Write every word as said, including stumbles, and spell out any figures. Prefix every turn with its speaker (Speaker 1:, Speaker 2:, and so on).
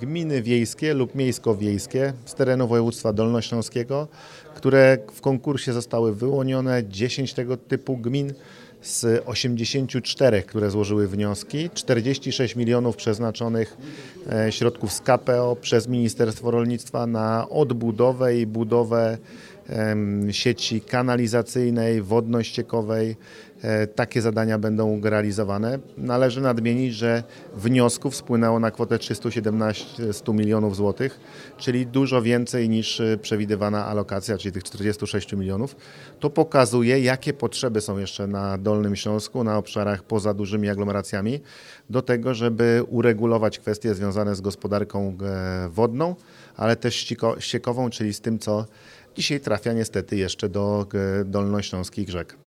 Speaker 1: gminy wiejskie lub miejsko-wiejskie z terenu województwa dolnośląskiego, które w konkursie zostały wyłonione. dziesięć tego typu gmin z osiemdziesięciu czterech, które złożyły wnioski, czterdzieści sześć milionów przeznaczonych środków z K P O przez Ministerstwo Rolnictwa na odbudowę i budowę sieci kanalizacyjnej, wodno-ściekowej. Takie zadania będą realizowane. Należy nadmienić, że wniosków spłynęło na kwotę trzysta siedemnaście milionów złotych, czyli dużo więcej niż przewidywana alokacja, czyli tych czterdzieści sześć milionów. To pokazuje, jakie potrzeby są jeszcze na Dolnym Śląsku, na obszarach poza dużymi aglomeracjami, do tego, żeby uregulować kwestie związane z gospodarką wodną, ale też ściekową, czyli z tym, co dzisiaj trafia niestety jeszcze do dolnośląskich rzek.